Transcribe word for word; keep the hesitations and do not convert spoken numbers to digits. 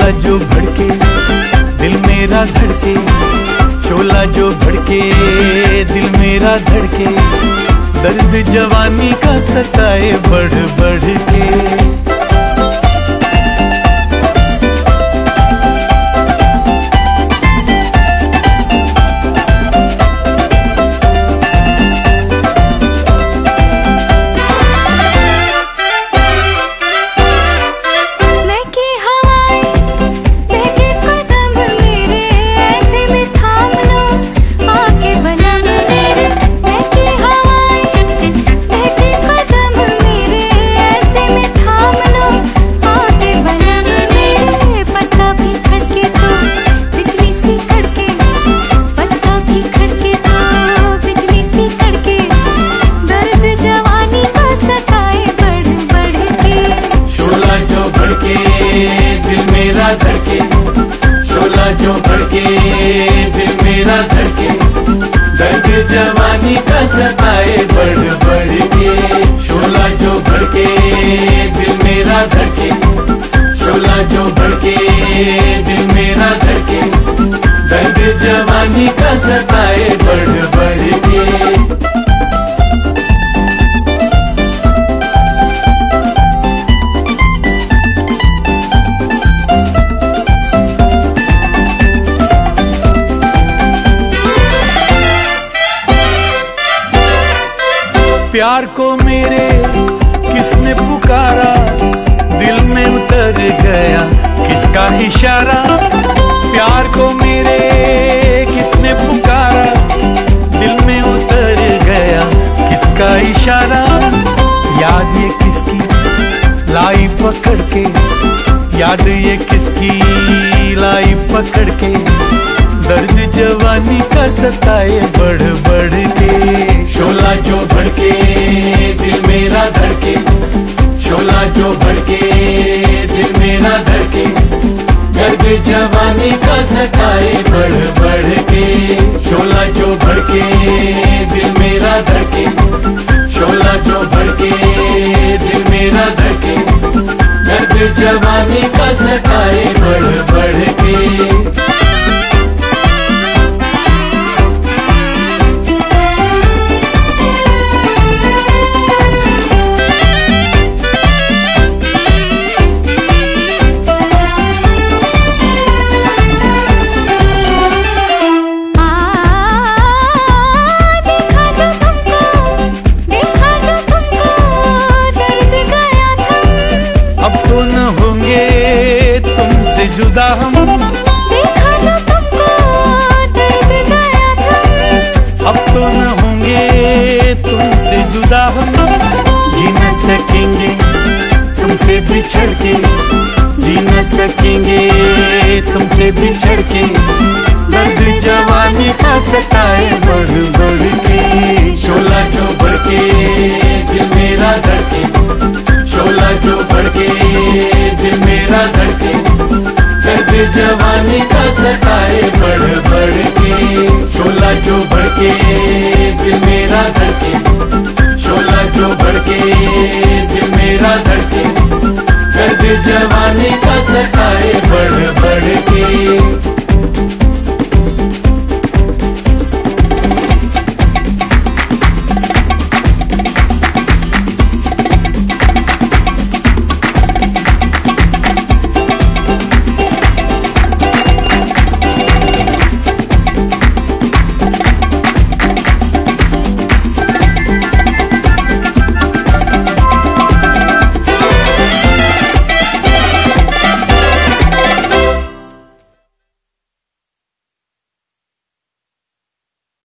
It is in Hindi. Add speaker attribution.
Speaker 1: शोला जो भड़के दिल मेरा धड़के, शोला जो भड़के दिल मेरा धड़के, दर्द जवानी का सताए बढ़ बढ़ के। दिल मेरा धड़के, शोला जो भड़के दिल मेरा धड़के, दर्द जवानी का सताए बढ़ बढ़ के। शोला जो भड़के दिल मेरा धड़के, शोला जो भड़के दिल मेरा धड़के, दर्द जवानी का सताए बढ़ बढ़ के। प्यार को मेरे किसने पुकारा, दिल में उतर गया किसका इशारा। प्यार को मेरे किसने पुकारा, दिल में उतर गया किसका इशारा। याद ये किसकी लाई पकड़ के, याद ये किसकी लाई पकड़ के, दर्द जवानी का सताए बढ़ बढ़ के। शोला जो भड़के दिल मेरा धड़के, शोला जो भड़के दिल मेरा धड़के, दर्द जवानी का सताए बढ़ बढ़ के। शोला जो भड़के दिल मेरा धड़के, शोला जो भड़के दिल मेरा धड़के, दर्द जवानी का सताए बढ़ बढ़ के। जुदा हम
Speaker 2: देखा जो तुमको दर्द गया था,
Speaker 1: अब तो न होंगे तुमसे जुदा हम। जी न सकेंगे तुमसे बिछड़ के, जी न सकेंगे तुमसे बिछड़ के, दर्द जवानी का सताए बढ़ बढ़ के। शोला जो भड़के दिल मेरा धड़के, शोला जो भड़के दिल मेरा धड़के, दर्द जवानी का सताए बढ़ बढ़ के। शोला जो भड़के दिल मेरा धड़के, शोला जो भड़के दिल मेरा धड़के, दर्द जवानी का सताए बढ़ बढ़ के।